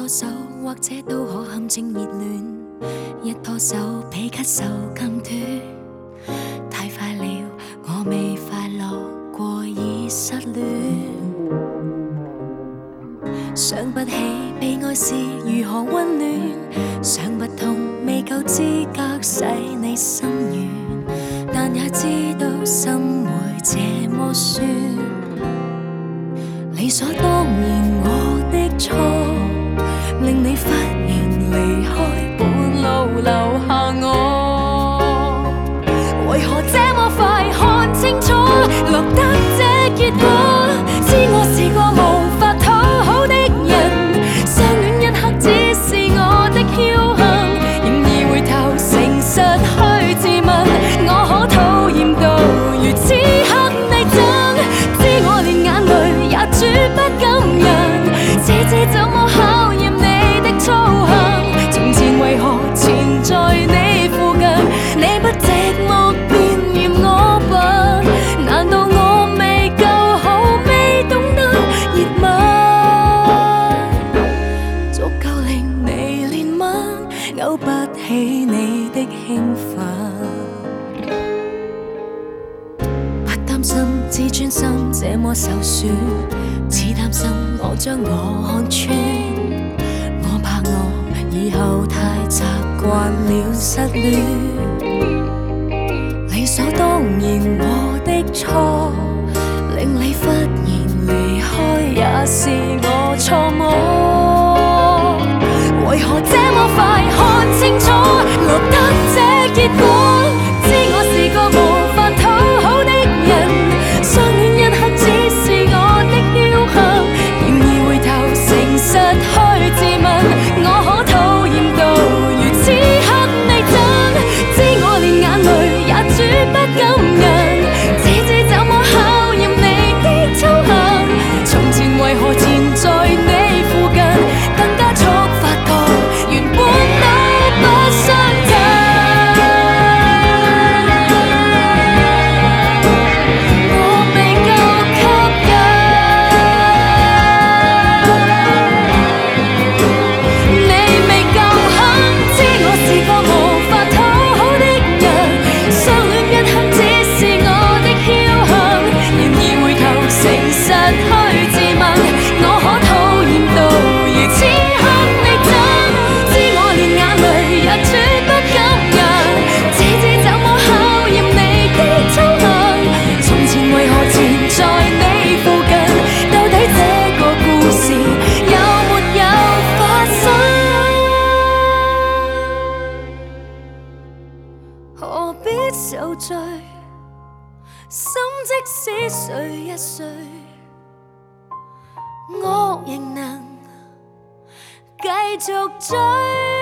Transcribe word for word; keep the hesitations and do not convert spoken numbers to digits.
拖手，或者都可陷阱熱戀。一拖手，被咳嗽禁斷。太快了，我未快樂過已失戀。想不起被愛是如何溫暖，想不通未夠資格使你心軟，但也知道心會這麼酸。理所當然我的錯，令你忽然離開，半路留下我。為何這麼快看清楚，落得這結果？知我是個無法討好的人，相戀一刻只是我的僥倖，然而回頭誠實去自問，我可討厭到如此刻你憎，知我連眼淚也絕不感人，這這怎麼考驗你的操行？從前為何纏在你附近，你不寂寞便嫌我笨，難道我未夠好，未懂得熱吻，足夠令你憐憫，勾不起你的興奮。不擔心自尊心這麼受損，只擔心我將我看穿。我怕我以後太習慣了失戀，理所當然我的錯，令你忽然離開也是我錯麼？為何這麼快看清楚，落得這結果？知我是個無法討好的人，相戀一刻只是我的僥倖，然而回頭誠實去自問，我可討厭到如此刻你憎，知我連眼淚也絕不感人，這這怎麼考驗你的操行？從前為何纏在你附近，更加速發覺原本都不相襯。我未夠吸引，你未夠狠，知我是個無法討好的人，相戀一刻只是我的僥倖，然而回頭誠實去自問，我可討厭到如此刻你憎，知我連眼淚也絕不感人，這這怎麼考驗你的操行？從前為何纏在你附近？到底這個故事有沒有發生？何必受罪？心即使碎一碎，我仍能繼續追。